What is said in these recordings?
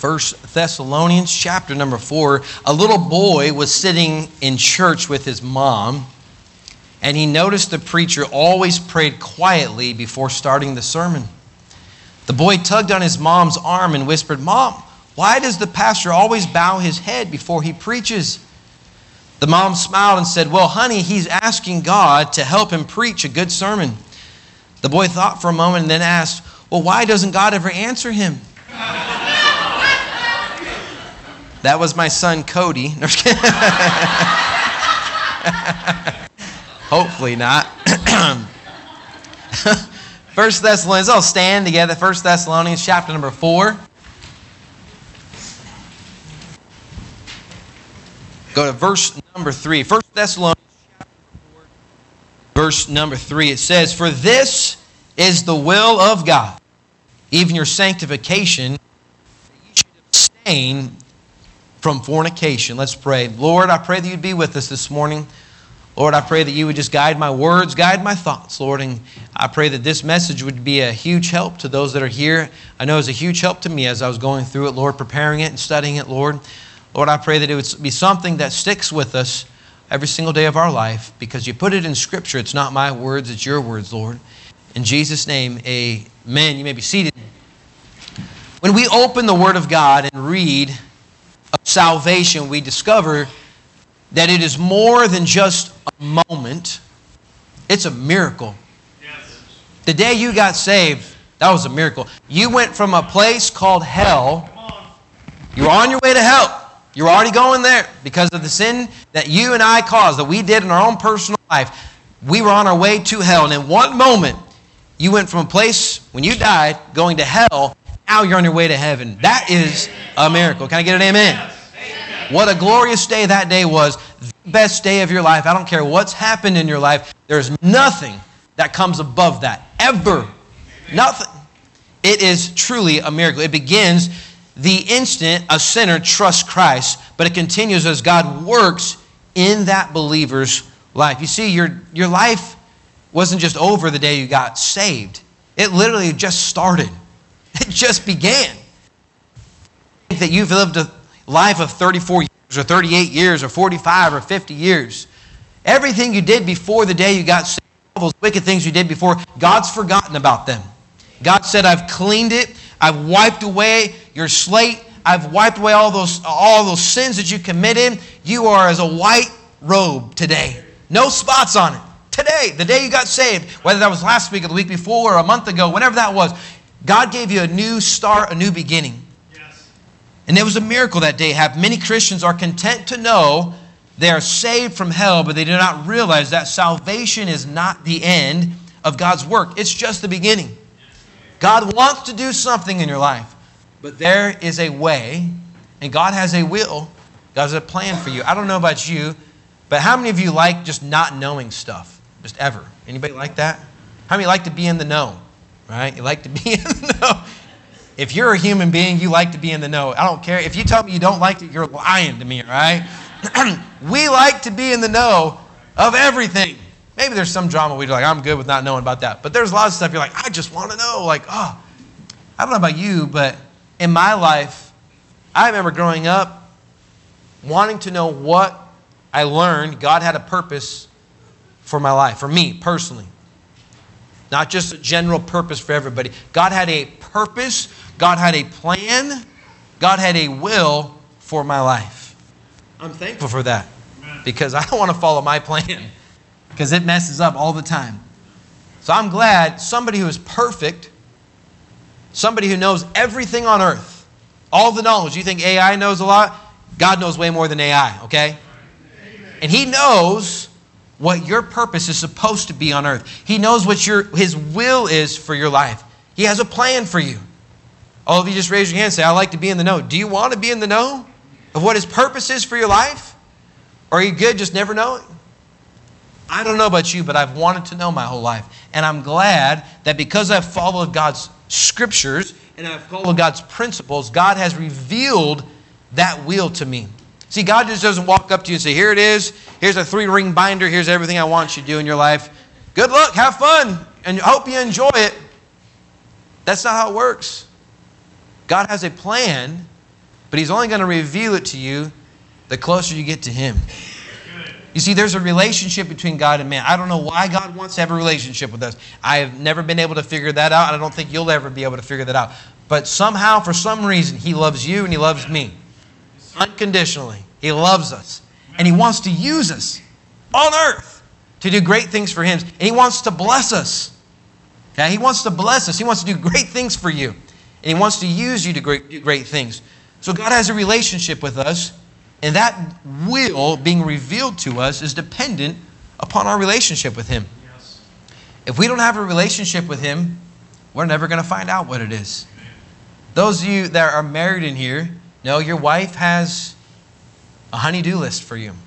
1 Thessalonians chapter number 4. A little boy was sitting in church with his mom, and he noticed the preacher always prayed quietly before starting the sermon. The boy tugged on his mom's arm and whispered, "Mom, why does the pastor always bow his head before he preaches?" The mom smiled and said, "Well, honey, he's asking God to help him preach a good sermon." The boy thought for a moment and then asked, "Well, why doesn't God ever answer him?" That was my son, Cody. No, just kidding. Hopefully not. 1 Thessalonians, I'll stand together. 1 Thessalonians chapter number 4. Go to verse number 3. 1 Thessalonians chapter 4, verse number 3. It says, "For this is the will of God, even your sanctification, that you should abstain from fornication." Let's pray. Lord, I pray that you'd be with us this morning. Lord, I pray that you would just guide my words, guide my thoughts, Lord. And I pray that this message would be a huge help to those that are here. I know it was a huge help to me as I was going through it, Lord, preparing it and studying it, Lord. Lord, I pray that it would be something that sticks with us every single day of our life, because you put it in Scripture. It's not my words, it's your words, Lord. In Jesus' name, amen. You may be seated. When we open the Word of God and read of salvation, we discover that it is more than just a moment. It's a miracle. Yes. The day you got saved, that was a miracle. You went from a place called hell. You were on your way to hell. You're already going there because of the sin that you and I caused, that we did in our own personal life. We were on our way to hell. And in one moment, you went from a place, when you died, going to hell. Now you're on your way to heaven. That is a miracle. Can I get an amen? What a glorious day that day was. The best day of your life. I don't care what's happened in your life. There's nothing that comes above that. Ever. Nothing. It is truly a miracle. It begins the instant a sinner trusts Christ, but it continues as God works in that believer's life. You see, your life wasn't just over the day you got saved. It literally just started. It just began. That you've lived a life of 34 years or 38 years or 45 or 50 years. Everything you did before the day you got saved, all those wicked things you did before, God's forgotten about them. God said, "I've cleaned it. I've wiped away your slate. I've wiped away all those sins that you committed. You are as a white robe today. No spots on it. Today, the day you got saved, whether that was last week or the week before or a month ago, whenever that was, God gave you a new start, a new beginning." And it was a miracle that day. Many Christians are content to know they are saved from hell, but they do not realize that salvation is not the end of God's work. It's just the beginning. God wants to do something in your life, but there is a way, and God has a will. God has a plan for you. I don't know about you, but how many of you like just not knowing stuff? Just ever. Anybody like that? How many like to be in the know? Right? You like to be in the know. If you're a human being, you like to be in the know. I don't care. If you tell me you don't like it, you're lying to me, right? We like to be in the know of everything. Maybe there's some drama we're like, I'm good with not knowing about that. But there's a lot of stuff you're like, I just want to know. Like, I don't know about you, but in my life, I remember growing up wanting to know what I learned. God had a purpose for my life, for me personally. Not just a general purpose for everybody. God had a purpose. God had a plan. God had a will for my life. I'm thankful for that, because I don't want to follow my plan, because it messes up all the time. So I'm glad somebody who is perfect, somebody who knows everything on earth, all the knowledge. You think AI knows a lot? God knows way more than AI, okay? And He knows what your purpose is supposed to be on earth. He knows what His will is for your life. He has a plan for you. All of you just raise your hand and say, I like to be in the know. Do you want to be in the know of what His purpose is for your life? Or are you good just never knowing? I don't know about you, but I've wanted to know my whole life. And I'm glad that because I've followed God's scriptures and I've followed God's principles, God has revealed that will to me. See, God just doesn't walk up to you and say, here it is. Here's a 3-ring binder. Here's everything I want you to do in your life. Good luck. Have fun. And I hope you enjoy it. That's not how it works. God has a plan, But He's only going to reveal it to you the closer you get to Him. You see, there's a relationship between God and man. I don't know why God wants to have a relationship with us. I have never been able to figure that out. I don't think you'll ever be able to figure that out. But somehow, for some reason, He loves you and He loves me. Unconditionally. He loves us. And He wants to use us on earth to do great things for Him. And He wants to bless us. Okay? He wants to bless us. He wants to do great things for you. And He wants to use you to do great things. So God has a relationship with us. And that will being revealed to us is dependent upon our relationship with Him. Yes. If we don't have a relationship with Him, we're never going to find out what it is. Those of you that are married in here know your wife has a honey-do list for you.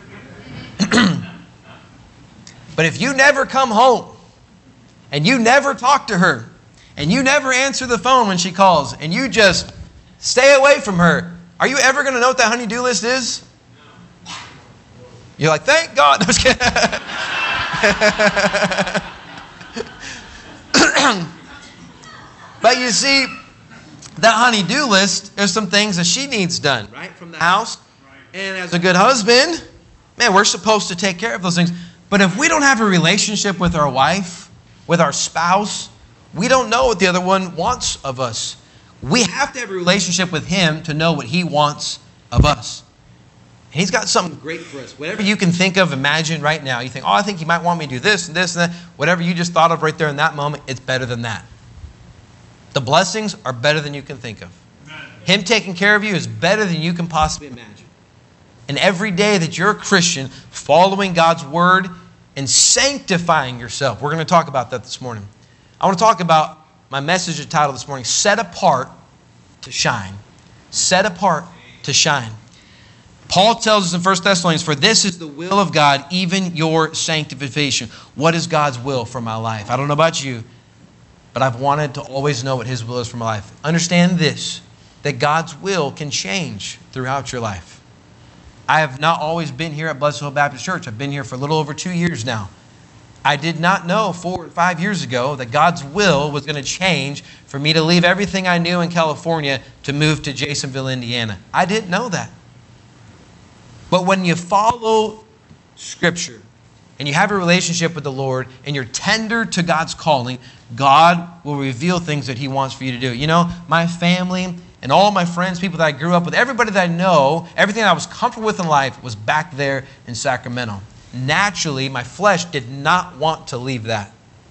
But if you never come home and you never talk to her and you never answer the phone when she calls and you just stay away from her, are you ever going to know what that honey-do list is? You're like, thank God. No, but you see, that honey-do list, there's some things that she needs done, right, from the house. And as a good husband, man, we're supposed to take care of those things. But if we don't have a relationship with our wife, with our spouse, we don't know what the other one wants of us. We have to have a relationship with Him to know what He wants of us. And He's got something great for us. Whatever you can think of, imagine right now. You think, oh, I think He might want me to do this and this and that. Whatever you just thought of right there in that moment, it's better than that. The blessings are better than you can think of. Him taking care of you is better than you can possibly imagine. And every day that you're a Christian, following God's Word and sanctifying yourself, we're going to talk about that this morning. I want to talk about my message title this morning, Set Apart to Shine. Set apart to shine. Paul tells us in 1 Thessalonians, for this is the will of God, even your sanctification. What is God's will for my life? I don't know about you, but I've wanted to always know what His will is for my life. Understand this, that God's will can change throughout your life. I have not always been here at Blessed Hope Baptist Church. I've been here for a little over 2 years now. I did not know 4 or 5 years ago that God's will was going to change for me to leave everything I knew in California to move to Jasonville, Indiana. I didn't know that. But when you follow Scripture and you have a relationship with the Lord and you're tender to God's calling, God will reveal things that He wants for you to do. You know, my family and all my friends, people that I grew up with, everybody that I know, everything that I was comfortable with in life was back there in Sacramento. Naturally, my flesh did not want to leave that.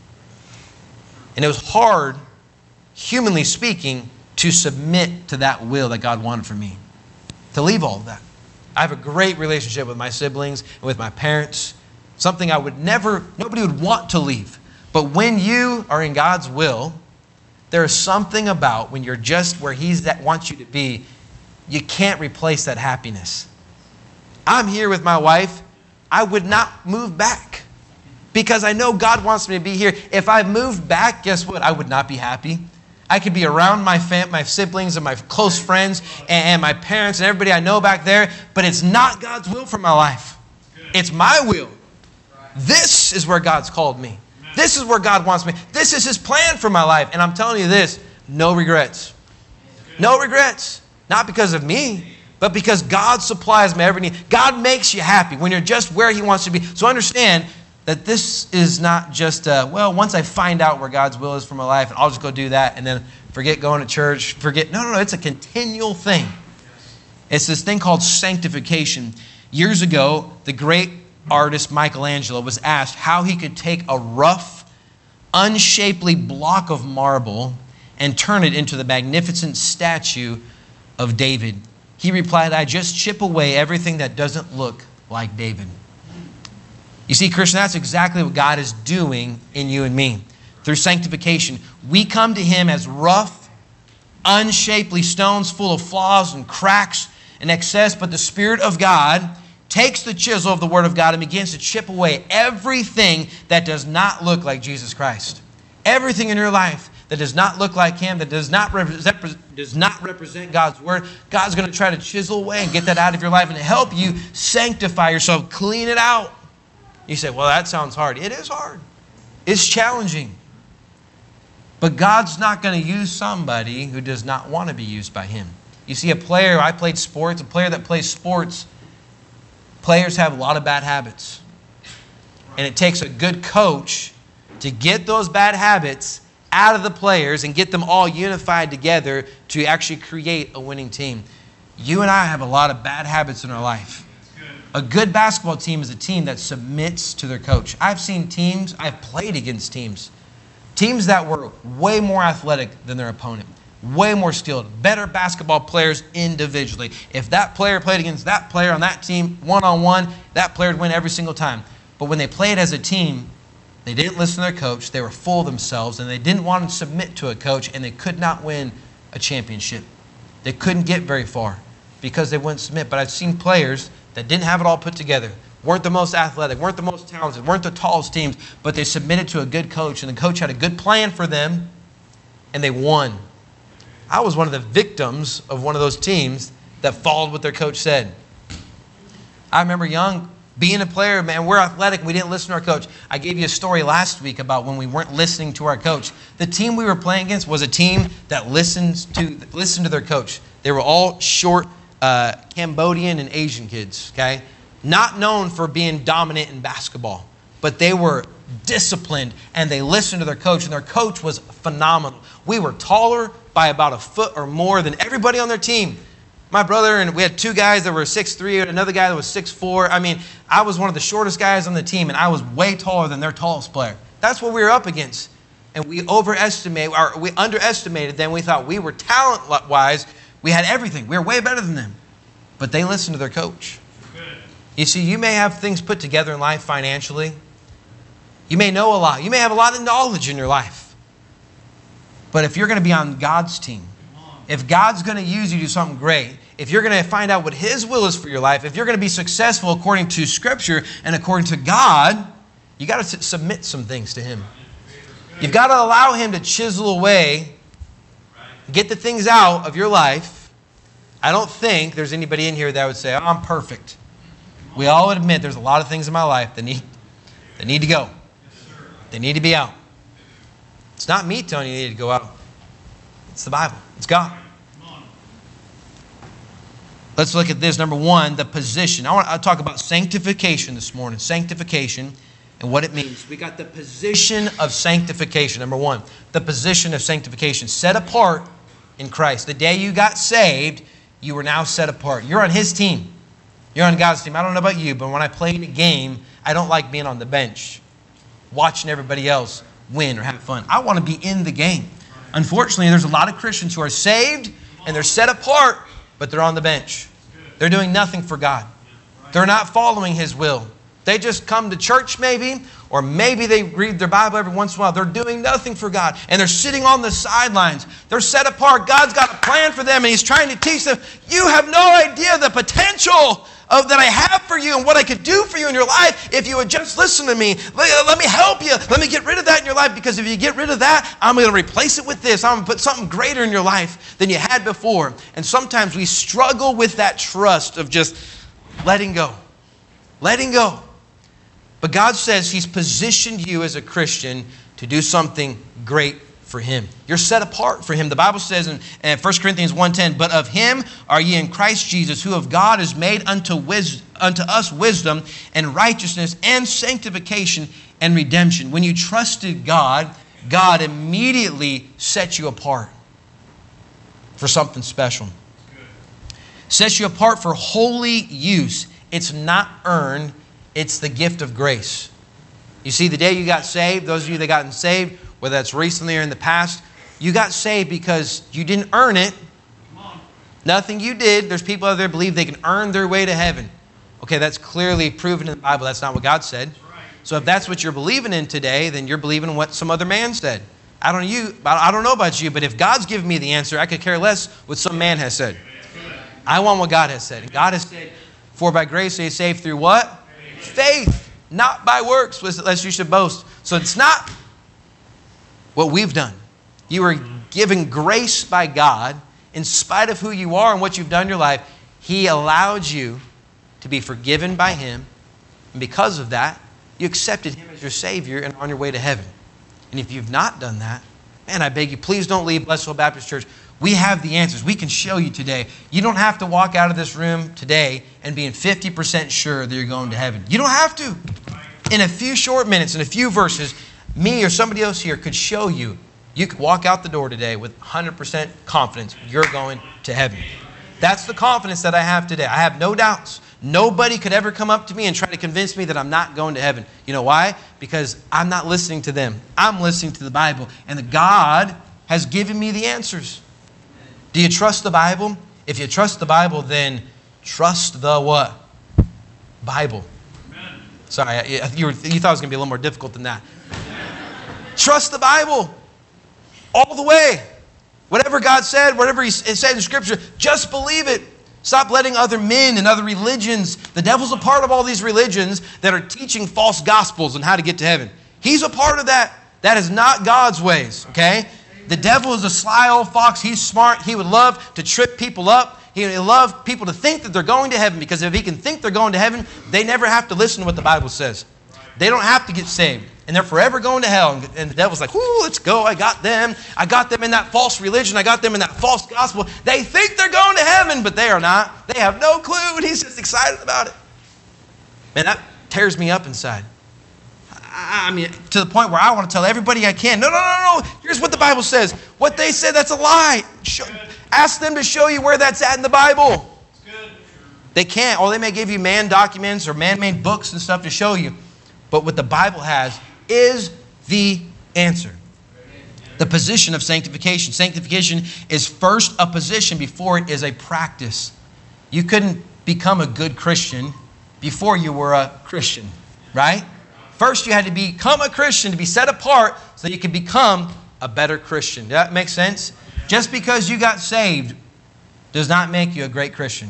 And it was hard, humanly speaking, to submit to that will that God wanted for me. To leave all of that. I have a great relationship with my siblings and with my parents. Something I would never, nobody would want to leave. But when you are in God's will, there is something about when you're just where He wants you to be, you can't replace that happiness. I'm here with my wife. I would not move back because I know God wants me to be here. If I moved back, guess what? I would not be happy. I could be around my siblings and my close friends and my parents and everybody I know back there, but it's not God's will for my life. It's my will. This is where God's called me. This is where God wants me. This is His plan for my life. And I'm telling you this, no regrets. No regrets. Not because of me, but because God supplies my every need. God makes you happy when you're just where He wants you to be. So understand that this is not just, once I find out where God's will is for my life, and I'll just go do that, and then forget going to church, No, it's a continual thing. It's this thing called sanctification. Years ago, the great artist Michelangelo was asked how he could take a rough, unshapely block of marble and turn it into the magnificent statue of David. He replied, I just chip away everything that doesn't look like David. You see, Christian, that's exactly what God is doing in you and me. Through sanctification, we come to Him as rough, unshapely stones full of flaws and cracks and excess, but the Spirit of God takes the chisel of the Word of God and begins to chip away everything that does not look like Jesus Christ. Everything in your life that does not look like Him, that does not represent God's Word, God's going to try to chisel away and get that out of your life and help you sanctify yourself, clean it out. You say, well, that sounds hard. It is hard. It's challenging. But God's not going to use somebody who does not want to be used by Him. You see a player, I played sports, a player that plays sports, players have a lot of bad habits. And it takes a good coach to get those bad habits out of the players and get them all unified together to actually create a winning team. You and I have a lot of bad habits in our life. A good basketball team is a team that submits to their coach. I've seen teams, I've played against teams that were way more athletic than their opponent, way more skilled, better basketball players individually. If that player played against that player on that team one-on-one, that player would win every single time. But when they played as a team, they didn't listen to their coach, they were full of themselves, and they didn't want to submit to a coach, and they could not win a championship. They couldn't get very far because they wouldn't submit. But I've seen players that didn't have it all put together, weren't the most athletic, weren't the most talented, weren't the tallest teams, but they submitted to a good coach, and the coach had a good plan for them, and they won. I was one of the victims of one of those teams that followed what their coach said. I remember young, being a player, man, we're athletic, we didn't listen to our coach. I gave you a story last week about when we weren't listening to our coach. The team we were playing against was a team that listened to their coach. They were all short Cambodian and Asian kids, okay? Not known for being dominant in basketball, but they were disciplined and they listened to their coach, and their coach was phenomenal. We were taller by about a foot or more than everybody on their team. My brother, and we had two guys that were 6'3", and another guy that was 6'4". I mean, I was one of the shortest guys on the team, and I was way taller than their tallest player. That's what we were up against. And we underestimated them. We thought we were talent-wise, we had everything. We were way better than them. But they listened to their coach. You see, you may have things put together in life financially. You may know a lot. You may have a lot of knowledge in your life. But if you're going to be on God's team, if God's going to use you to do something great, if you're going to find out what His will is for your life, if you're going to be successful according to Scripture and according to God, you got to submit some things to Him. You've got to allow Him to chisel away, get the things out of your life. I don't think there's anybody in here that would say, oh, I'm perfect. We all admit there's a lot of things in my life that need to go. They need to be out. It's not me telling you they need to go out. It's the Bible. It's God. Let's look at this. Number one, the position. I want to talk about sanctification this morning. Sanctification and what it means. We got the position of sanctification. Number one, the position of sanctification. Set apart in Christ. The day you got saved, you were now set apart. You're on His team. You're on God's team. I don't know about you, but when I play in a game, I don't like being on the bench, watching everybody else win or have fun. I want to be in the game. Unfortunately, there's a lot of Christians who are saved and they're set apart, but they're on the bench. They're doing nothing for God. They're not following His will. They just come to church maybe, or maybe they read their Bible every once in a while. They're doing nothing for God, and they're sitting on the sidelines. They're set apart. God's got a plan for them, and He's trying to teach them. You have no idea the potential that I have for you and what I could do for you in your life if you would just listen to me. Let me help you. Let me get rid of that in your life, because if you get rid of that, I'm going to replace it with this. I'm going to put something greater in your life than you had before. And sometimes we struggle with that trust of just letting go. Letting go. But God says He's positioned you as a Christian to do something great for Him. You're set apart for Him. The Bible says in 1 Corinthians 1:10, but of Him are ye in Christ Jesus, who of God is made unto us wisdom and righteousness and sanctification and redemption. When you trusted God, God immediately set you apart for something special. Sets you apart for holy use. It's not earned. It's the gift of grace. You see, the day you got saved, those of you that gotten saved, whether that's recently or in the past, you got saved because you didn't earn it. Nothing you did. There's people out there believe they can earn their way to heaven. Okay, that's clearly proven in the Bible. That's not what God said. So if that's what you're believing in today, then you're believing in what some other man said. I don't know about you, but if God's given me the answer, I could care less what some man has said. I want what God has said. And God has said, for by grace are you saved through what? Faith, not by works, lest you should boast. So it's not what we've done. You are given grace by God in spite of who you are and what you've done in your life. He allowed you to be forgiven by Him. And because of that, you accepted Him as your Savior and are on your way to heaven. And if you've not done that, man, I beg you, please don't leave Blessed Hope Baptist Church We have the answers. We can show you today. You don't have to walk out of this room today and being 50% sure that you're going to heaven. You don't have to. In a few short minutes, in a few verses, me or somebody else here could show you. You could walk out the door today with 100% confidence you're going to heaven. That's the confidence that I have today. I have no doubts. Nobody could ever come up to me and try to convince me that I'm not going to heaven. You know why? Because I'm not listening to them. I'm listening to the Bible. And the God has given me the answers. Do you trust the Bible? If you trust the Bible, then trust the what? Bible. Amen. Sorry, you thought it was going to be a little more difficult than that. Trust the Bible all the way. Whatever God said, whatever He said in Scripture, just believe it. Stop letting other men and other religions, the devil's a part of all these religions that are teaching false gospels on how to get to heaven. He's a part of that. That is not God's ways, okay? The devil is a sly old fox. He's smart. He would love to trip people up. He would love people to think that they're going to heaven, because if he can think they're going to heaven, they never have to listen to what the Bible says. They don't have to get saved. And they're forever going to hell. And the devil's like, whoo, let's go. I got them. I got them in that false religion. I got them in that false gospel. They think they're going to heaven, but they are not. They have no clue, and he's just excited about it. Man, that tears me up inside. I mean, to the point where I want to tell everybody I can, no. Here's what the Bible says. What they said, that's a lie. Ask them to show you where that's at in the Bible. They can't. Or they may give you man documents or man-made books and stuff to show you. But what the Bible has is the answer. The position of sanctification. Sanctification is first a position before it is a practice. You couldn't become a good Christian before you were a Christian, right? First, you had to become a Christian to be set apart so you could become a better Christian. Does that make sense? Just because you got saved does not make you a great Christian.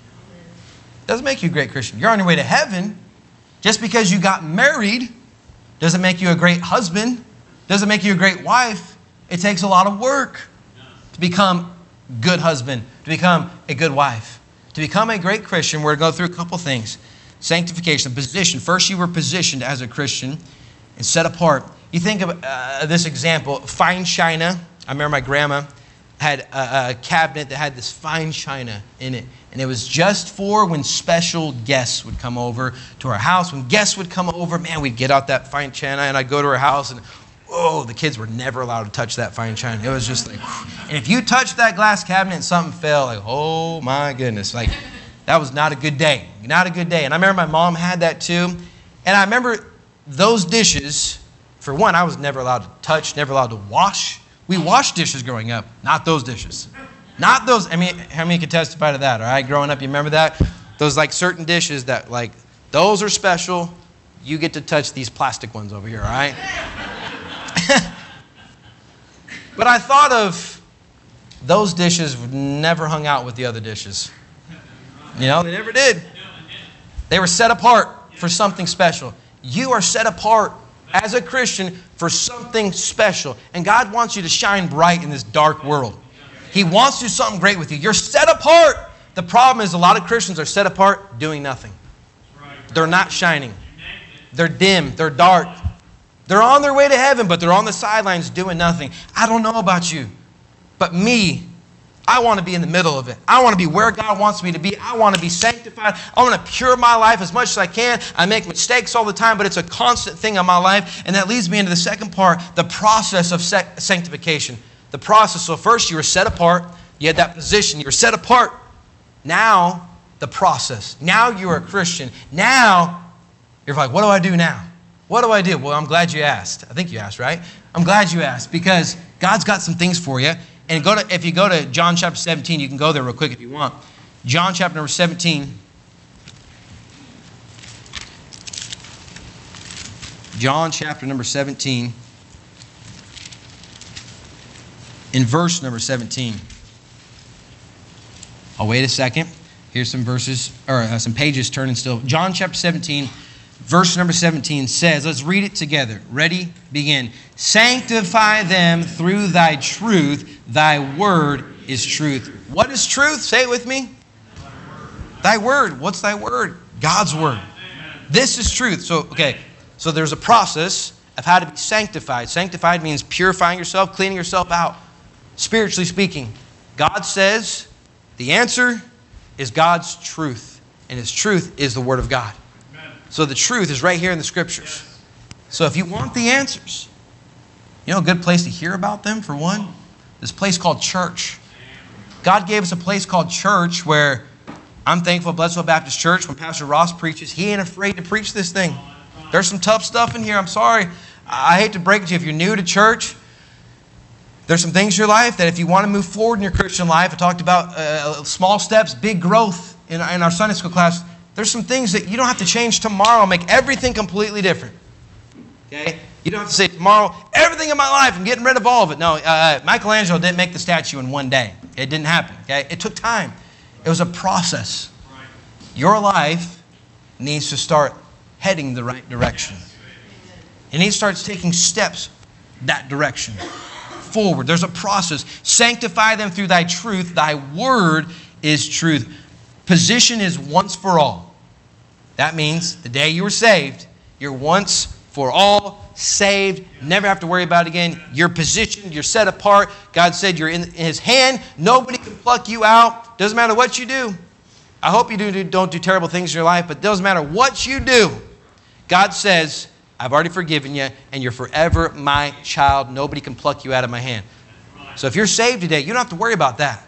It doesn't make you a great Christian. You're on your way to heaven. Just because you got married doesn't make you a great husband. Doesn't make you a great wife. It takes a lot of work to become a good husband, to become a good wife. To become a great Christian, we're going to go through a couple things. Sanctification, position. First, you were positioned as a Christian and set apart. You think of this example, fine china. I remember my grandma had a cabinet that had this fine china in it. And it was just for when special guests would come over to our house. When guests would come over, man, we'd get out that fine china and I'd go to her house and, oh, the kids were never allowed to touch that fine china. It was just like, and if you touched that glass cabinet and something fell, like, oh my goodness, like, that was not a good day. Not a good day. And I remember my mom had that too. And I remember those dishes, for one, I was never allowed to touch, never allowed to wash. We washed dishes growing up, not those dishes. Not those, I mean, how many could testify to that, all right? Growing up, you remember that? Those like certain dishes that like, those are special. You get to touch these plastic ones over here, all right? But I thought of those dishes never hung out with the other dishes. You know, they never did. They were set apart for something special. You are set apart as a Christian for something special. And God wants you to shine bright in this dark world. He wants to do something great with you. You're set apart. The problem is a lot of Christians are set apart doing nothing. They're not shining. They're dim. They're dark. They're on their way to heaven, but they're on the sidelines doing nothing. I don't know about you, but me, I want to be in the middle of it. I want to be where God wants me to be. I want to be sanctified. I want to pure my life as much as I can. I make mistakes all the time, but it's a constant thing in my life. And that leads me into the second part, the process of sanctification. The process. So first you were set apart. You had that position. You were set apart. Now, the process. Now you're a Christian. Now, you're like, what do I do now? What do I do? Well, I'm glad you asked. I think you asked, right? I'm glad you asked because God's got some things for you. And if you go to John chapter 17, you can go there real quick if you want. John chapter number 17. John chapter number 17. In verse number 17. Oh, wait a second. Here's some verses, or some pages turning still. John chapter 17, verse number 17 says, let's read it together. Ready? Begin. Sanctify them through thy truth. Thy word is truth. What is truth? Say it with me. Thy word. What's thy word? God's word. This is truth. So there's a process of how to be sanctified. Sanctified means purifying yourself, cleaning yourself out, spiritually speaking. God says the answer is God's truth. And His truth is the Word of God. Amen. So the truth is right here in the Scriptures. Yes. So if you want the answers, you know a good place to hear about them, for one? This place called church. God gave us a place called church where I'm thankful Bledsoe Baptist Church, when Pastor Ross preaches, he ain't afraid to preach this thing. There's some tough stuff in here. I'm sorry. I hate to break it to you. If you're new to church, there's some things in your life that if you want to move forward in your Christian life, I talked about small steps, big growth in our Sunday school class. There's some things that you don't have to change tomorrow, make everything completely different. Okay? You don't have to say, tomorrow, everything in my life, I'm getting rid of all of it. No, Michelangelo didn't make the statue in one day. It didn't happen. Okay? It took time. It was a process. Your life needs to start heading the right direction. It needs to start taking steps that direction forward. There's a process. Sanctify them through thy truth. Thy word is truth. Position is once for all. That means the day you were saved, you're once for all saved. Never have to worry about it again. You're positioned. You're set apart. God said you're in His hand. Nobody can pluck you out. Doesn't matter what you do. I hope you don't do terrible things in your life, but it doesn't matter what you do. God says, I've already forgiven you, and you're forever my child. Nobody can pluck you out of my hand. So if you're saved today, you don't have to worry about that.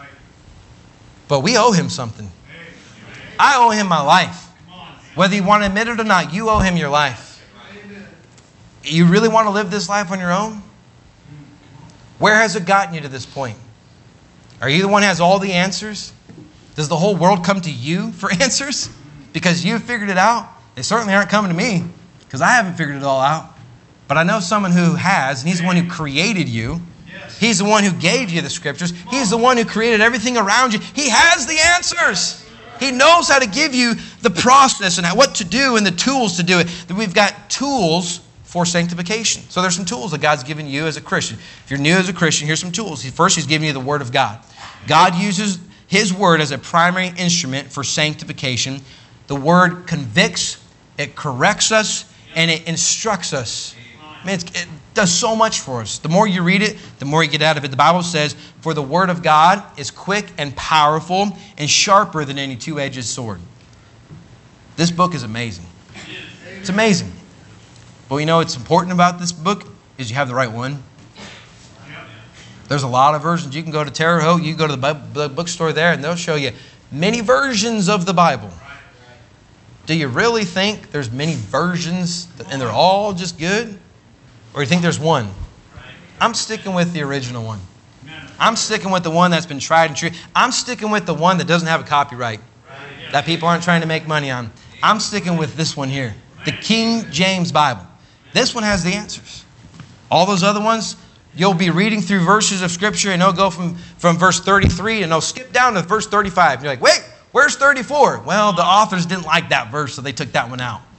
But we owe Him something. I owe Him my life. Whether you want to admit it or not, you owe Him your life. You really want to live this life on your own? Where has it gotten you to this point? Are you the one who has all the answers? Does the whole world come to you for answers? Because you've figured it out? They certainly aren't coming to me, because I haven't figured it all out. But I know someone who has, and He's the one who created you. He's the one who gave you the Scriptures. He's the one who created everything around you. He has the answers. He knows how to give you the process and what to do and the tools to do it. We've got tools for sanctification. So there's some tools that God's given you as a Christian. If you're new as a Christian, here's some tools. First, He's giving you the Word of God. God uses His Word as a primary instrument for sanctification. The Word convicts, it corrects us, and it instructs us. I mean, it does so much for us. The more you read it, the more you get out of it. The Bible says, for the Word of God is quick and powerful and sharper than any two-edged sword. This book is amazing. It's amazing. But you know what's important about this book is you have the right one. There's a lot of versions. You can go to Terre Haute, you can go to the bookstore there, and they'll show you many versions of the Bible. Do you really think there's many versions and they're all just good? Or you think there's one? I'm sticking with the original one. I'm sticking with the one that's been tried and true. I'm sticking with the one that doesn't have a copyright, that people aren't trying to make money on. I'm sticking with this one here, the King James Bible. This one has the answers. All those other ones, you'll be reading through verses of Scripture and they'll go from verse 33 and they'll skip down to verse 35. And you're like, wait, where's 34? Well, the authors didn't like that verse, so they took that one out.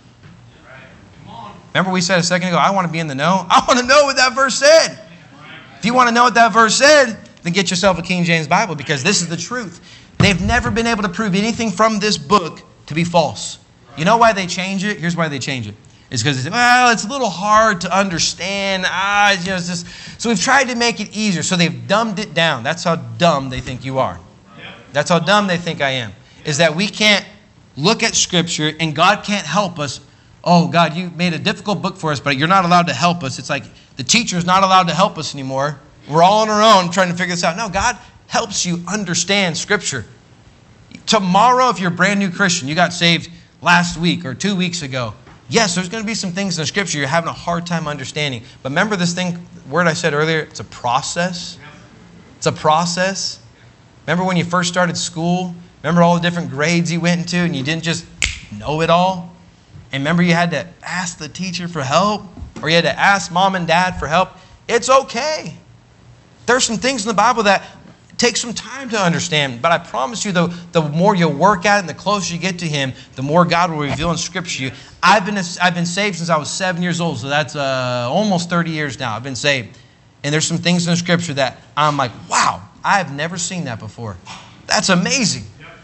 Remember we said a second ago, I want to be in the know? I want to know what that verse said. If you want to know what that verse said, then get yourself a King James Bible, because this is the truth. They've never been able to prove anything from this book to be false. You know why they change it? Here's why they change it. It's because it's a little hard to understand. It's just, so we've tried to make it easier. So they've dumbed it down. That's how dumb they think you are. That's how dumb they think I am. Is that we can't look at Scripture and God can't help us. Oh, God, you made a difficult book for us, but you're not allowed to help us. It's like the teacher's not allowed to help us anymore. We're all on our own trying to figure this out. No, God helps you understand Scripture. Tomorrow, if you're a brand new Christian, you got saved last week or 2 weeks ago, yes, there's going to be some things in the Scripture you're having a hard time understanding. But remember this word I said earlier, it's a process. It's a process. Remember when you first started school? Remember all the different grades you went into and you didn't just know it all? And remember you had to ask the teacher for help? Or you had to ask mom and dad for help? It's okay. There's some things in the Bible that take some time to understand. But I promise you, the more you work at it and the closer you get to Him, the more God will reveal in Scripture to you. I've been saved since I was 7 years old. So that's almost 30 years now. I've been saved. And there's some things in the Scripture that I'm like, wow, I've never seen that before. That's amazing.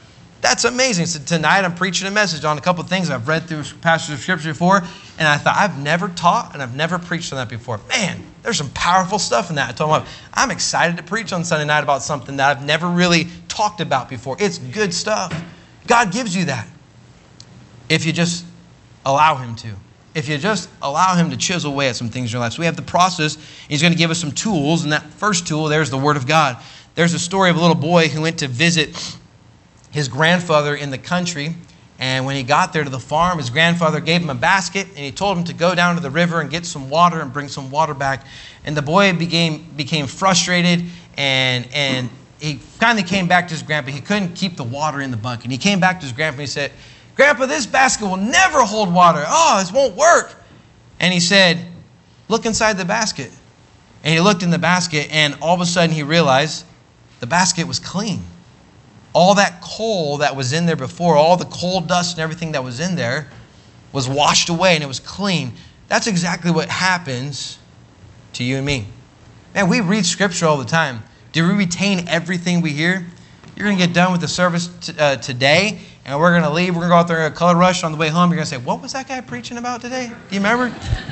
That's amazing. So tonight I'm preaching a message on a couple of things I've read through passages of Scripture before, and I thought, I've never taught and I've never preached on that before. Man, there's some powerful stuff in that. I told him, I'm excited to preach on Sunday night about something that I've never really talked about before. It's good stuff. God gives you that if you just allow Him to. If you just allow Him to chisel away at some things in your life. So we have the process. He's going to give us some tools, and that first tool, there's the Word of God. There's a story of a little boy who went to visit his grandfather in the country, and when he got there to the farm, his grandfather gave him a basket, and he told him to go down to the river and get some water and bring some water back. And the boy became frustrated, and he finally came back to his grandpa. He couldn't keep the water in the bucket. And he came back to his grandpa and he said, "Grandpa, this basket will never hold water. Oh, this won't work." And he said, "Look inside the basket." And he looked in the basket, and all of a sudden he realized the basket was clean. All that coal that was in there before, all the coal dust and everything that was in there was washed away and it was clean. That's exactly what happens to you and me. Man, we read Scripture all the time. Do we retain everything we hear? You're going to get done with the service today, and we're going to leave. We're going to go out there and color rush on the way home. You're going to say, "What was that guy preaching about today? Do you remember?"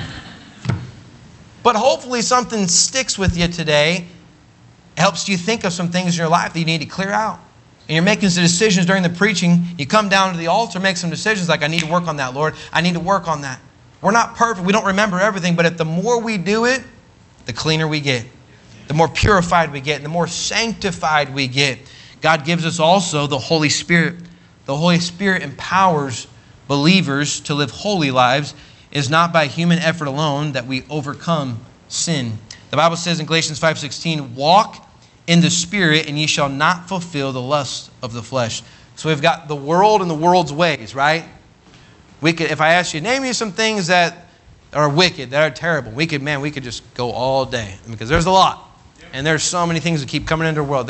But hopefully something sticks with you today, helps you think of some things in your life that you need to clear out. And you're making some decisions during the preaching. You come down to the altar, make some decisions like, "I need to work on that, Lord. I need to work on that." We're not perfect. We don't remember everything. But if the more we do it, the cleaner we get. The more purified we get. And the more sanctified we get. God gives us also the Holy Spirit. The Holy Spirit empowers believers to live holy lives. It is not by human effort alone that we overcome sin. The Bible says in Galatians 5:16, "Walk in the Spirit, and ye shall not fulfill the lust of the flesh." So we've got the world and the world's ways, right? If I ask you, name me some things that are wicked, that are terrible, we could just go all day, because there's a lot. And there's so many things that keep coming into the world.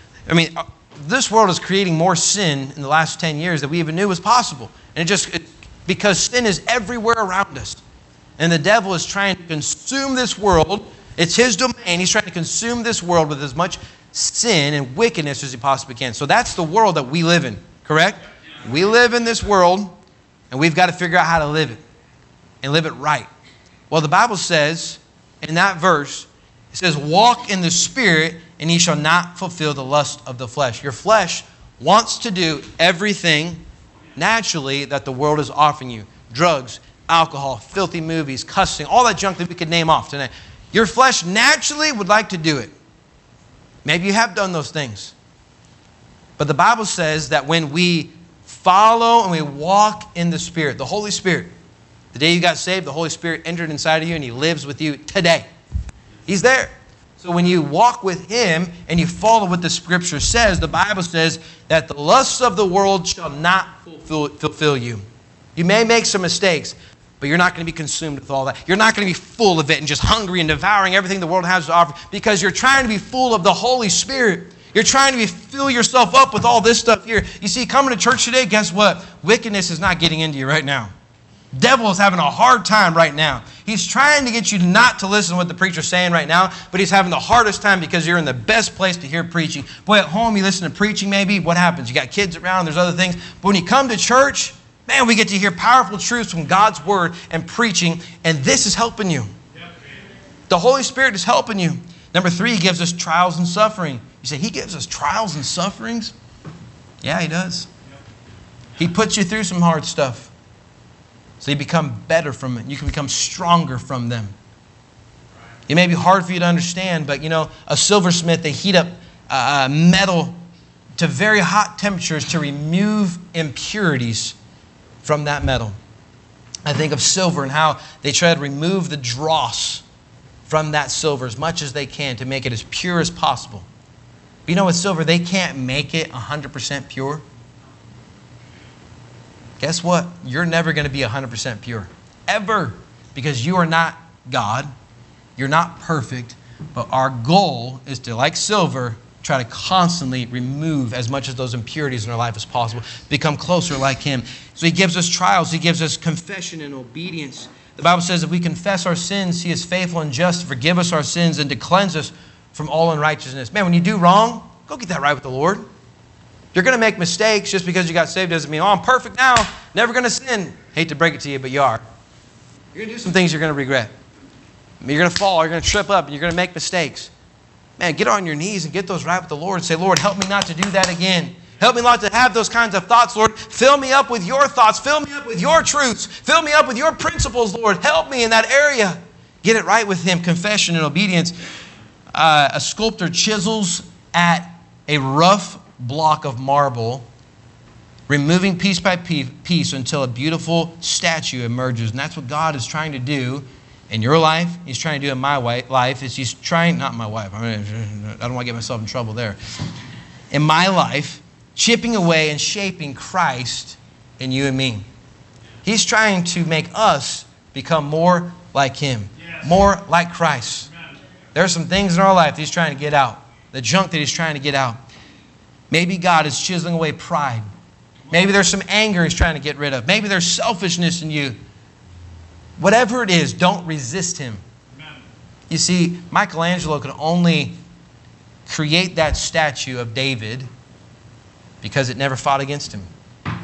This world is creating more sin in the last 10 years than we even knew was possible. And because sin is everywhere around us. And the devil is trying to consume this world. It's his domain. He's trying to consume this world with as much sin and wickedness as he possibly can. So that's the world that we live in, correct? We live in this world, and we've got to figure out how to live it and live it right. Well, the Bible says in that verse, it says, "Walk in the Spirit, and ye shall not fulfill the lust of the flesh." Your flesh wants to do everything naturally that the world is offering you. Drugs, alcohol, filthy movies, cussing, all that junk that we could name off tonight. Your flesh naturally would like to do it. Maybe you have done those things. But the Bible says that when we follow and we walk in the Spirit, the Holy Spirit, the day you got saved, the Holy Spirit entered inside of you and He lives with you today. He's there. So when you walk with Him and you follow what the Scripture says, the Bible says that the lusts of the world shall not fulfill you. You may make some mistakes, but you're not going to be consumed with all that. You're not going to be full of it and just hungry and devouring everything the world has to offer, because you're trying to be full of the Holy Spirit. You're trying to fill yourself up with all this stuff here. You see, coming to church today, guess what? Wickedness is not getting into you right now. Devil is having a hard time right now. He's trying to get you not to listen to what the preacher's saying right now, but he's having the hardest time because you're in the best place to hear preaching. Boy, at home you listen to preaching maybe. What happens? You got kids around, there's other things. But when you come to church, man, we get to hear powerful truths from God's Word and preaching, and this is helping you. The Holy Spirit is helping you. Number 3, He gives us trials and suffering. You say, He gives us trials and sufferings? Yeah, He does. He puts you through some hard stuff, so you become better from it. You can become stronger from them. It may be hard for you to understand, but a silversmith, they heat up metal to very hot temperatures to remove impurities from that metal. I think of silver and how they try to remove the dross from that silver as much as they can to make it as pure as possible. But with silver, they can't make it 100% pure. Guess what? You're never going to be 100% pure. Ever. Because you are not God. You're not perfect. But our goal is to, like silver, try to constantly remove as much of those impurities in our life as possible. Become closer like Him. So He gives us trials. He gives us confession and obedience. The Bible says if we confess our sins, He is faithful and just to forgive us our sins and to cleanse us from all unrighteousness. Man, when you do wrong, go get that right with the Lord. You're going to make mistakes. Just because you got saved doesn't mean, oh, I'm perfect now, never going to sin. Hate to break it to you, but you are. You're going to do some things you're going to regret. You're going to fall, you're going to trip up, and you're going to make mistakes. Man, get on your knees and get those right with the Lord and say, Lord, help me not to do that again. Help me not to have those kinds of thoughts, Lord. Fill me up with your thoughts. Fill me up with your truths. Fill me up with your principles, Lord. Help me in that area. Get it right with Him. Confession and obedience. A sculptor chisels at a rough block of marble, removing piece by piece until a beautiful statue emerges. And that's what God is trying to do in your life. He's trying to do in my life. He's trying, not my wife. I don't want to get myself in trouble there. In my life, chipping away and shaping Christ in you and me. He's trying to make us become more like Him, more like Christ. There are some things in our life He's trying to get out, the junk that He's trying to get out. Maybe God is chiseling away pride. Maybe there's some anger He's trying to get rid of. Maybe there's selfishness in you. Whatever it is, don't resist Him. You see, Michelangelo could only create that statue of David because it never fought against him.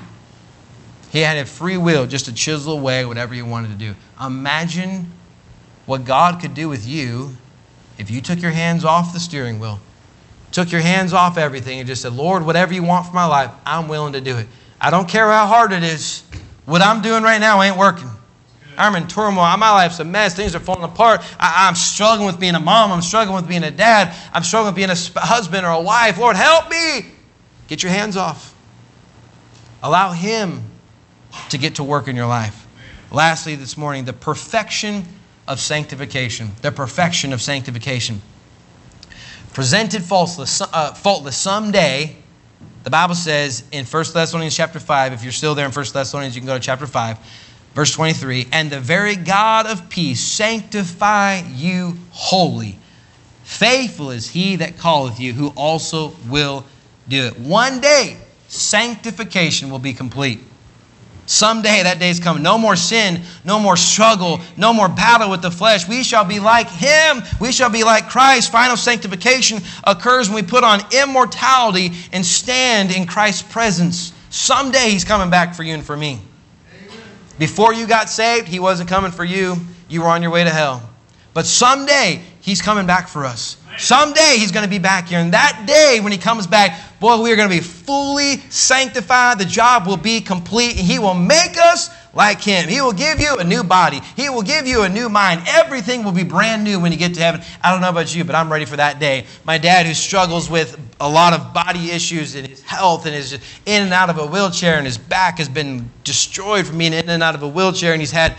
He had a free will just to chisel away whatever he wanted to do. Imagine what God could do with you if you took your hands off the steering wheel, took your hands off everything and just said, Lord, whatever you want for my life, I'm willing to do it. I don't care how hard it is. What I'm doing right now ain't working. I'm in turmoil. My life's a mess. Things are falling apart. I'm struggling with being a mom. I'm struggling with being a dad. I'm struggling with being a husband or a wife. Lord, help me. Get your hands off. Allow Him to get to work in your life. Lastly, this morning, the perfection of sanctification. The perfection of sanctification. Presented faultless someday, the Bible says in 1 Thessalonians chapter 5, if you're still there in 1 Thessalonians, you can go to chapter 5, verse 23, and the very God of peace sanctify you wholly. Faithful is He that calleth you, who also will do it. One day, sanctification will be complete. Someday, that day is coming. No more sin, no more struggle, no more battle with the flesh. We shall be like Him. We shall be like Christ. Final sanctification occurs when we put on immortality and stand in Christ's presence. Someday He's coming back for you and for me. Amen. Before you got saved, He wasn't coming for you. You were on your way to hell. But someday, He's coming back for us. Someday He's going to be back here. And that day when He comes back, boy, we are going to be fully sanctified. The job will be complete. And He will make us like Him. He will give you a new body. He will give you a new mind. Everything will be brand new when you get to heaven. I don't know about you, but I'm ready for that day. My dad, who struggles with a lot of body issues in his health and is in and out of a wheelchair, and his back has been destroyed from being in and out of a wheelchair, and he's had,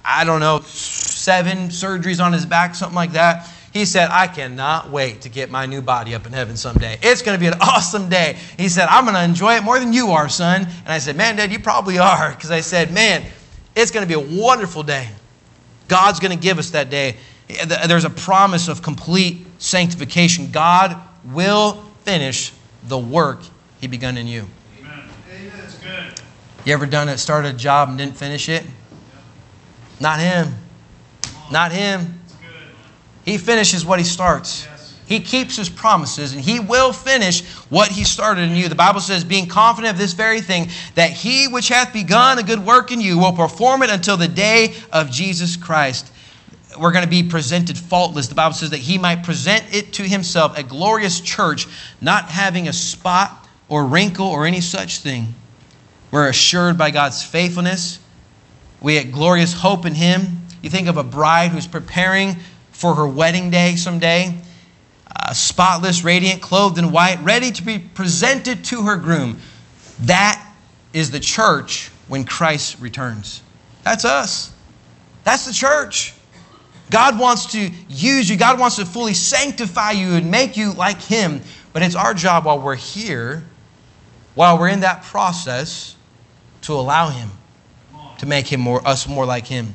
7 surgeries on his back, something like that. He said, I cannot wait to get my new body up in heaven someday. It's going to be an awesome day. He said, I'm going to enjoy it more than you are, son. And I said, man, Dad, you probably are. Because I said, man, it's going to be a wonderful day. God's going to give us that day. There's a promise of complete sanctification. God will finish the work He begun in you. Amen. That's good. You ever started a job and didn't finish it? Not Him. Not Him. He finishes what He starts. Yes. He keeps His promises, and He will finish what He started in you. The Bible says, being confident of this very thing, that He which hath begun a good work in you will perform it until the day of Jesus Christ. We're going to be presented faultless. The Bible says that He might present it to Himself, a glorious church, not having a spot or wrinkle or any such thing. We're assured by God's faithfulness. We get glorious hope in Him. You think of a bride who's preparing for her wedding day someday, spotless, radiant, clothed in white, ready to be presented to her groom. That is the church when Christ returns. That's us. That's the church. God wants to use you. God wants to fully sanctify you and make you like Him. But it's our job while we're here, while we're in that process, to allow Him to make us more like Him.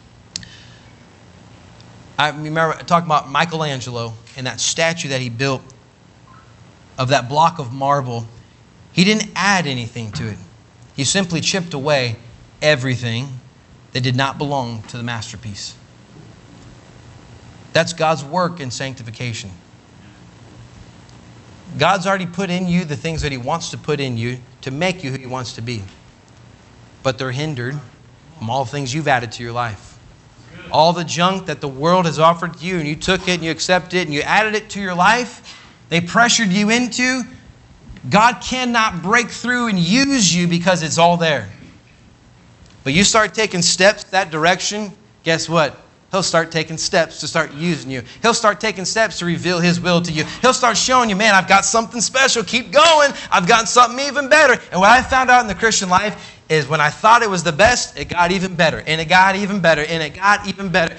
I remember talking about Michelangelo and that statue that he built of that block of marble. He didn't add anything to it. He simply chipped away everything that did not belong to the masterpiece. That's God's work in sanctification. God's already put in you the things that He wants to put in you to make you who He wants to be. But they're hindered from all the things you've added to your life. All the junk that the world has offered you, and you took it and you accepted it and you added it to your life, they pressured you into. God cannot break through and use you because it's all there. But you start taking steps that direction, guess what? He'll start taking steps to start using you. He'll start taking steps to reveal His will to you. He'll start showing you, man, I've got something special. Keep going. I've got something even better. And what I found out in the Christian life is when I thought it was the best, it got even better. And it got even better. And it got even better.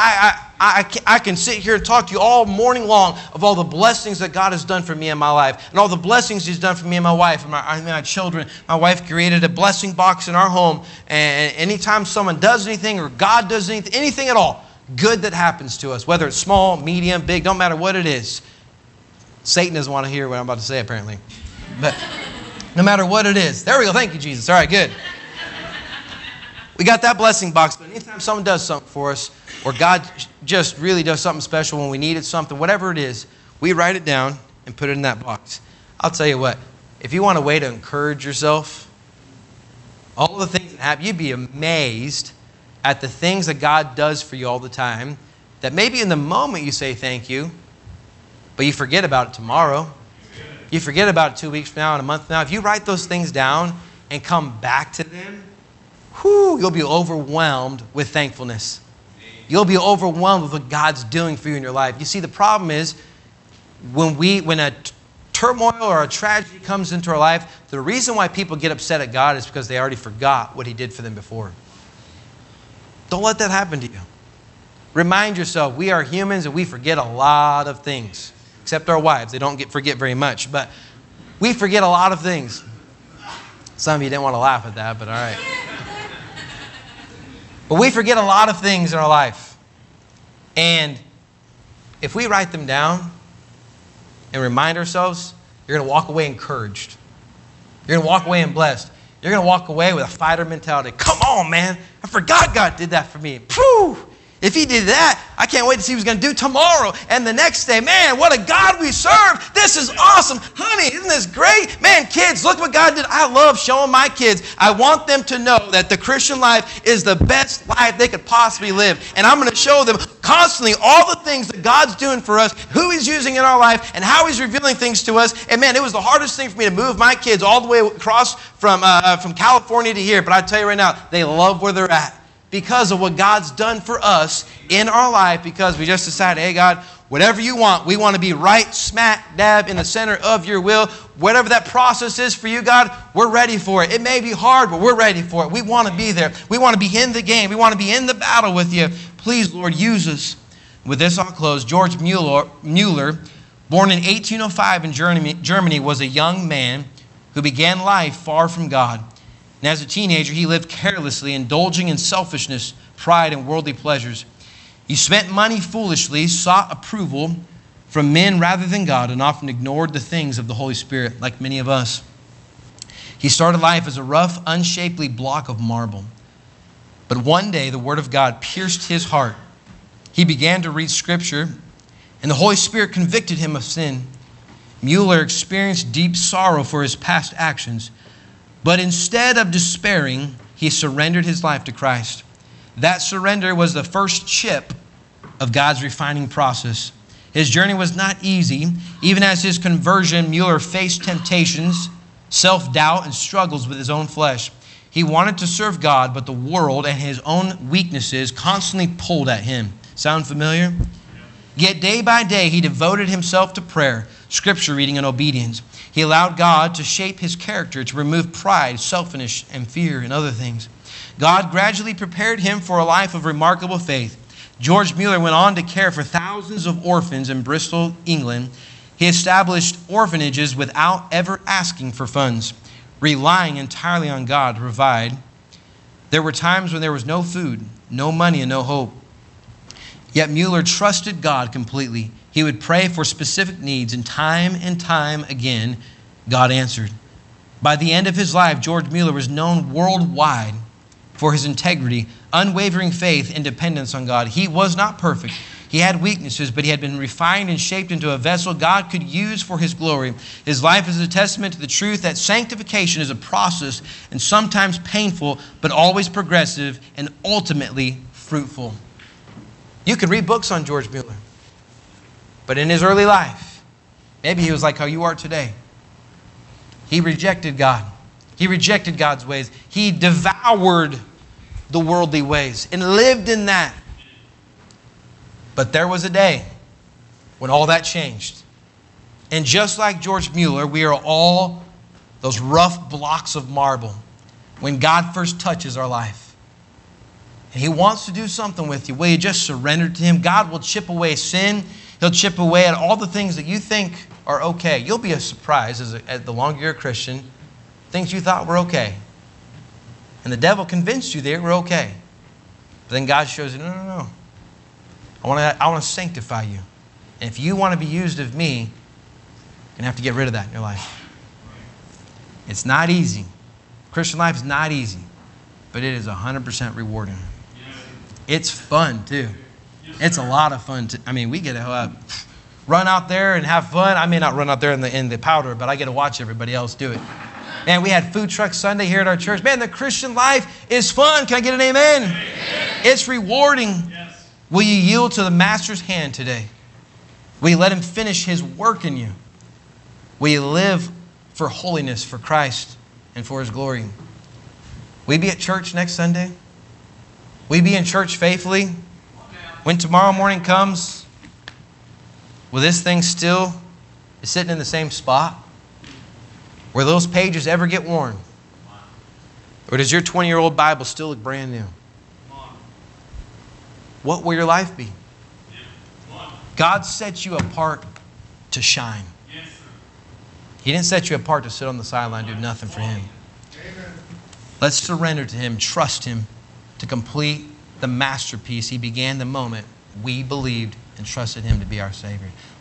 I can sit here and talk to you all morning long of all the blessings that God has done for me in my life. And all the blessings He's done for me and my wife and my children. My wife created a blessing box in our home. And anytime someone does anything or God does anything at all, good that happens to us, whether it's small, medium, big, don't matter what it is. Satan doesn't want to hear what I'm about to say, apparently. But no matter what it is. There we go. Thank you, Jesus. All right, good. We got that blessing box. But anytime someone does something for us, or God just really does something special when we needed something, whatever it is, we write it down and put it in that box. I'll tell you what, if you want a way to encourage yourself, all the things that happen, you'd be amazed at the things that God does for you all the time, that maybe in the moment you say thank you, but you forget about it tomorrow. You forget about it 2 weeks from now and a month from now. If you write those things down and come back to them, you'll be overwhelmed with thankfulness. You'll be overwhelmed with what God's doing for you in your life. You see, the problem is when a turmoil or a tragedy comes into our life, the reason why people get upset at God is because they already forgot what He did for them before. Don't let that happen to you. Remind yourself, we are humans and we forget a lot of things. Except our wives. They don't forget very much. But we forget a lot of things. Some of you didn't want to laugh at that, but all right. But we forget a lot of things in our life. And if we write them down and remind ourselves, you're going to walk away encouraged. You're going to walk away and blessed. You're going to walk away with a fighter mentality. Come on, man. I forgot God did that for me. Phew. If He did that, I can't wait to see what He's going to do tomorrow and the next day. Man, what a God we serve. This is awesome. Honey, isn't this great? Man, kids, look what God did. I love showing my kids. I want them to know that the Christian life is the best life they could possibly live. And I'm going to show them constantly all the things that God's doing for us, who He's using in our life, and how He's revealing things to us. And man, it was the hardest thing for me to move my kids all the way across from California to here. But I tell you right now, they love where they're at. Because of what God's done for us in our life, because we just decided, hey God, whatever you want, we want to be right smack dab in the center of your will. Whatever that process is for you, God, we're ready for it. It may be hard, but we're ready for it. We want to be there. We want to be in the game. We want to be in the battle with you. Please, Lord, use us. With this, I'll close. George Mueller, born in 1805 in Germany, was a young man who began life far from God. And as a teenager, he lived carelessly, indulging in selfishness, pride, and worldly pleasures. He spent money foolishly, sought approval from men rather than God, and often ignored the things of the Holy Spirit, like many of us. He started life as a rough, unshapely block of marble. But one day, the Word of God pierced his heart. He began to read Scripture, and the Holy Spirit convicted him of sin. Mueller experienced deep sorrow for his past actions. But instead of despairing, he surrendered his life to Christ. That surrender was the first chip of God's refining process. His journey was not easy. Even as his conversion, Mueller faced temptations, self-doubt, and struggles with his own flesh. He wanted to serve God, but the world and his own weaknesses constantly pulled at him. Sound familiar? Yet day by day, he devoted himself to prayer, Scripture reading, and obedience. He allowed God to shape his character, to remove pride, selfishness, and fear, and other things. God gradually prepared him for a life of remarkable faith. George Mueller went on to care for thousands of orphans in Bristol, England. He established orphanages without ever asking for funds, relying entirely on God to provide. There were times when there was no food, no money, and no hope. Yet Mueller trusted God completely. He would pray for specific needs, and time again, God answered. By the end of his life, George Mueller was known worldwide for his integrity, unwavering faith, and dependence on God. He was not perfect. He He had weaknesses, but he had been refined and shaped into a vessel God could use for his glory. His life is a testament to the truth that sanctification is a process and sometimes painful, but always progressive and ultimately fruitful. You could read books on George Mueller, but in his early life, maybe he was like how you are today. He rejected God. He rejected God's ways. He devoured the worldly ways and lived in that. But there was a day when all that changed. And just like George Mueller, we are all those rough blocks of marble when God first touches our life. And He wants to do something with you. Will you just surrender to Him? God will chip away sin. He'll chip away at all the things that you think are okay. You'll be surprised as the longer you're a Christian, things you thought were okay. And the devil convinced you they were okay. But then God shows you, no. I want to sanctify you. And if you want to be used of me, you're going to have to get rid of that in your life. It's not easy. Christian life is not easy. But it is 100% rewarding. It's fun too. It's a lot of fun. We get to run out there and have fun. I may not run out there in the powder, but I get to watch everybody else do it. Man, we had food truck Sunday here at our church. Man, the Christian life is fun. Can I get an amen? Amen. It's rewarding. Yes. Will you yield to the Master's hand today? Will you let Him finish His work in you? Will you live for holiness for Christ and for His glory? Will you be at church next Sunday? Will you be in church faithfully? When tomorrow morning comes, will this thing still be sitting in the same spot? Will those pages ever get worn? Or does your 20-year-old Bible still look brand new? What will your life be? God set you apart to shine. He didn't set you apart to sit on the sideline and do nothing for Him. Let's surrender to Him, trust Him to complete the masterpiece He began the moment we believed and trusted Him to be our Savior.